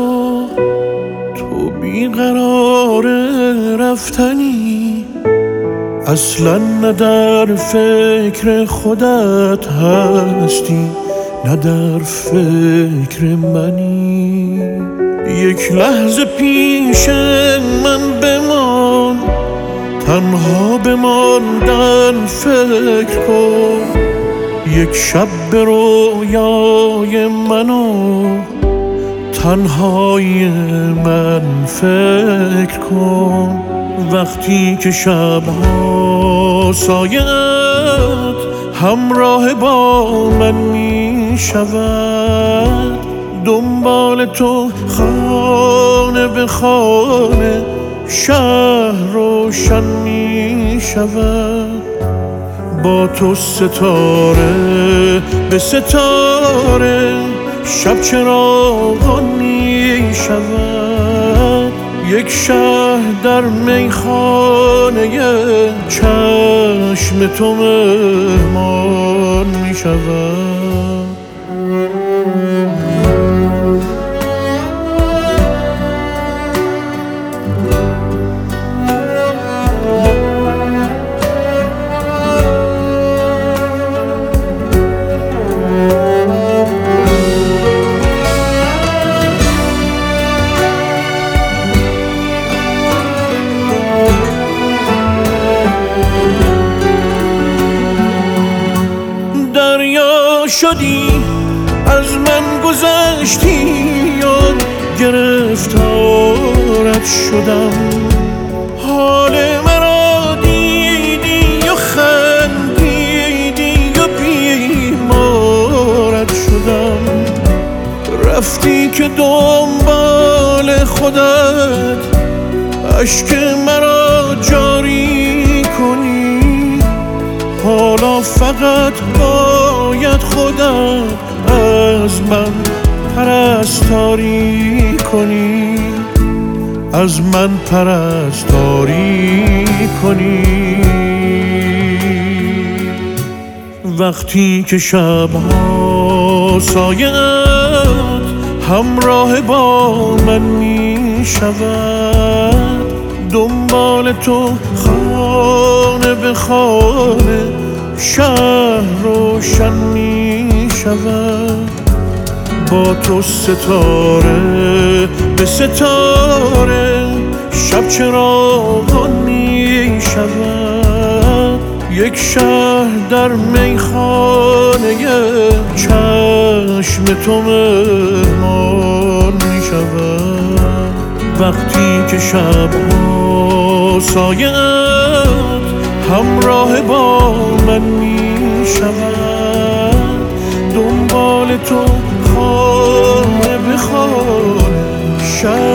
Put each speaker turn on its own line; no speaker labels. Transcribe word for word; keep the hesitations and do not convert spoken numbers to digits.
تو بیقرار رفتنی، اصلا نه در فکر خودت هستی نه در فکر منی. یک لحظه پیش من بمان، تنها بماندن فکر کن. یک شب به رویای منو تنهای من فکر کن. وقتی که شبها سایت همراه با من می شود، دنبال تو خانه به خانه شهر روشن می شود. با تو ستاره به ستاره شب چراغان می شود. یک شهر در میخانه چشم تو مهمان می شود. دریا شدی از من گذشتی، یاد گرفتارت شدم. حال مرا دیدی و خندیدی و بیمارت شدم. رفتی که دنبال خودت اشک مرا جاری کنی. حالا فقط باید خودت از من پرستاری کنی، از من پرستاری کنی. وقتی که شبها سایت همراه با من می شود، دنبال تو خانه به خانه شهر روشن می شود. با تو ستاره به ستاره شب چراغان می شود. یک شهر در میخانه چشم تو مهمان می شود. وقتی که شبها سایت همراه با من می شود، دنبال تو خانه به خانه شهر